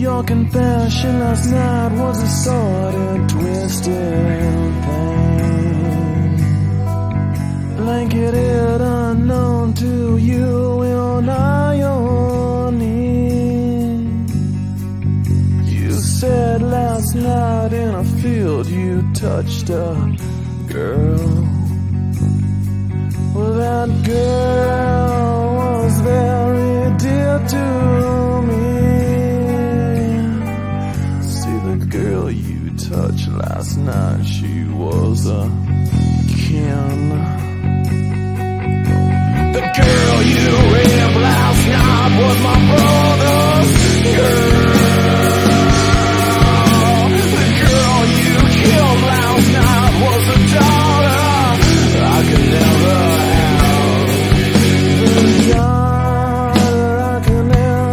Your confession last night was a sordid, twisted pain, blanketed unknown to you in irony. You said last night in a field you touched a girl. Well, that girl was very dear to me. See, the girl you touched last night, she was a kin. The girl you raped last night was my brother's girl. The girl you killed last night was a daughter I could never have. The daughter I could never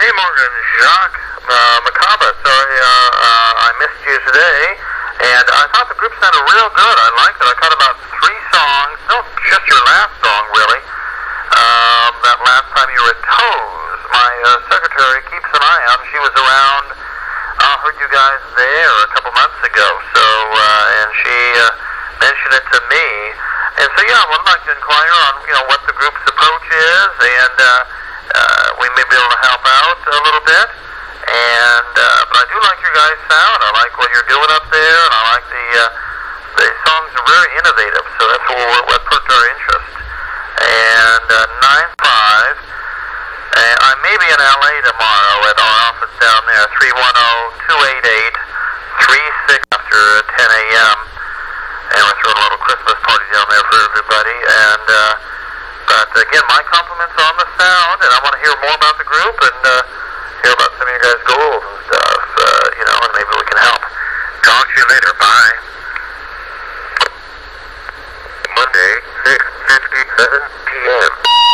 Hey, Morgan, Jacques, Macabre. Sorry, I missed you today. And I thought the group sounded real good. I liked it. I caught about 3 songs. No, just your last song, really. That last time you were at Toes. My secretary keeps an eye out. She was around. I heard you guys there a couple months ago. So, and she mentioned it to me. And so, yeah, I would like to inquire on, what the group's approach is, and we may be able to help out a little bit. And but I do like your guys' sound. I like what you're doing up there, and I like the songs are very innovative. So that's what perked our interest. And 9-5. I may be in LA tomorrow at our office down there, 310-288-36 after 10 a.m. And we're throwing a little Christmas party down there for everybody. And but again, my compliments on the sound, and I want to hear more about the group and hear about some of your guys' goals and stuff. And maybe we can help. Talk to you later. Bye. Monday, 6:57 p.m.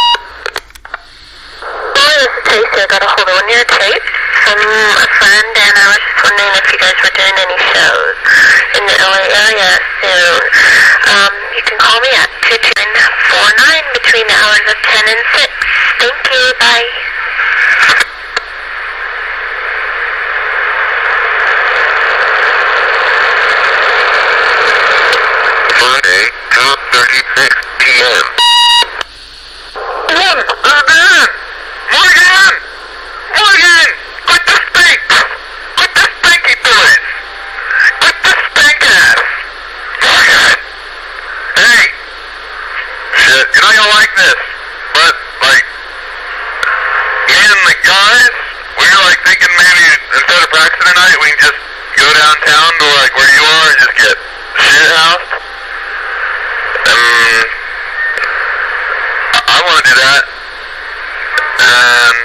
Hi, this is Tracy. I got a hold of one of your tapes from a friend, and I was just wondering if you guys were doing any shows in the LA area soon. You can call me at 22949 between the hours of 10 and 6. Thank you. Bye. Friday, 2:36 p.m. Morgan! Morgan! Quit the spank! Quit the spanky boys! Quit the spank ass! Morgan! Hey! Shit, you're not gonna like this, but, me and the guys, we were, thinking maybe instead of practicing tonight, we can just go downtown to, where you are and just get shit-housed. I want to do that. And,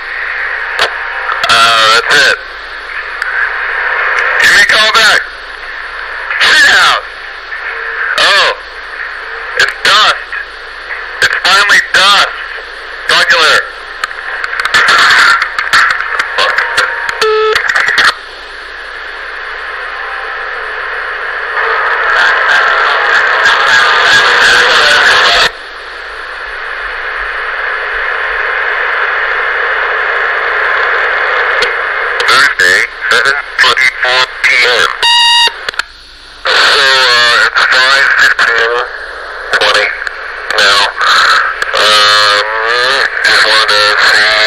that's it. Give me a call back. Shithouse. Oh. It's dust. It's finally dust. Talk to you later. Thursday, 7:24 p.m. So, it's 5:15:20 now. Just wanted to see,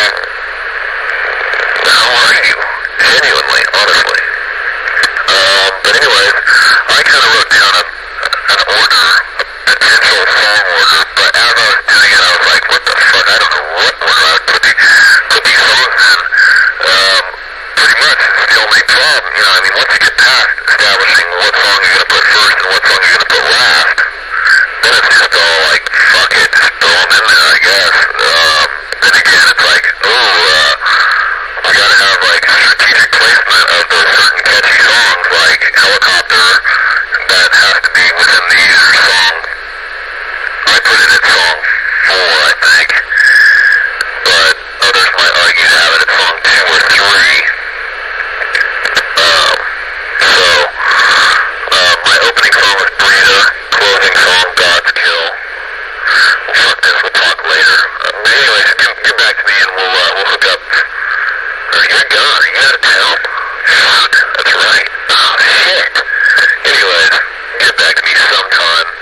how are you? Genuinely, honestly. But anyways, I kind of wrote down an order, a potential song order, but as I was doing it, I was like, what the fuck, I don't know what order I would put these songs in. Pretty much, it's the only problem, once you get past establishing what song you're going to put first and what song you're going to put last, then it's just all fuck it, just throw them in there, I guess. Then again, it's we gotta have, strategic placement of those certain catchy songs, like Helicopter, that has to be within the user song. I put it at song 4, I think. But others might argue to have it at song 2 or 3. My opening song was Breather, closing song God's Kill. Well, fuck this, we'll talk later. Anyways, get back to me and we'll hook up. You're gone, are you out of town? Fuck, that's right. Oh, shit. Anyways, get back to me sometime.